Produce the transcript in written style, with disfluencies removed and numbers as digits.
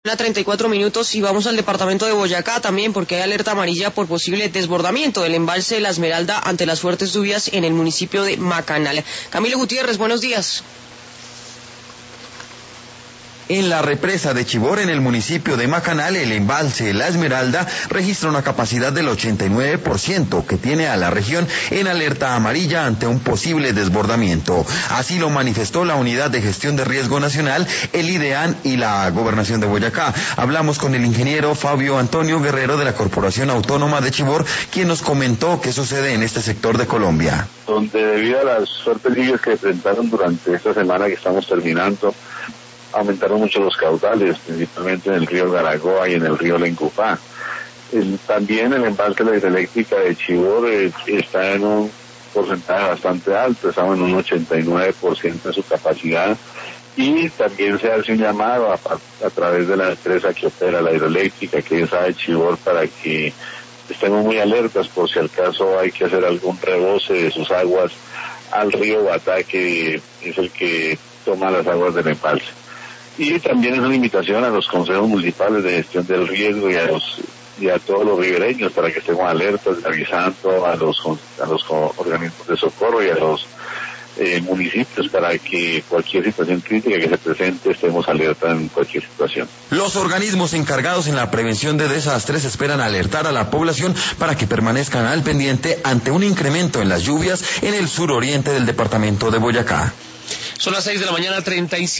34 minutos y vamos al departamento de Boyacá también porque hay alerta amarilla por posible desbordamiento del embalse de La Esmeralda ante las fuertes lluvias en el municipio de Macanal. Camilo Gutiérrez, buenos días. En la represa de Chivor, en el municipio de Macanal, el embalse La Esmeralda registra una capacidad del 89%, que tiene a la región en alerta amarilla ante un posible desbordamiento. Así lo manifestó la Unidad de Gestión de Riesgo Nacional, el IDEAN y la Gobernación de Boyacá. Hablamos con el ingeniero Fabio Antonio Guerrero de la Corporación Autónoma de Chivor, quien nos comentó qué sucede en este sector de Colombia. Donde debido a las fuertes lluvias que se presentaron durante esta semana que estamos terminando, aumentaron mucho los caudales, principalmente en el río Garagoa y en el río Lencupá. También el embalse de la hidroeléctrica de Chivor está en un porcentaje bastante alto, estamos en un 89% de su capacidad, y también se hace un llamado a través de la empresa que opera la hidroeléctrica, que es de Chivor, para que estemos muy alertas por si al caso hay que hacer algún rebose de sus aguas al río Batá, que es el que toma las aguas del embalse. Y también es una invitación a los consejos municipales de gestión del riesgo y a todos los ribereños para que estemos alertas, avisando a los organismos de socorro y a los municipios para que cualquier situación crítica que se presente estemos alerta en cualquier situación. Los organismos encargados en la prevención de desastres esperan alertar a la población para que permanezcan al pendiente ante un incremento en las lluvias en el suroriente del departamento de Boyacá. Son las 6 de la mañana, 35.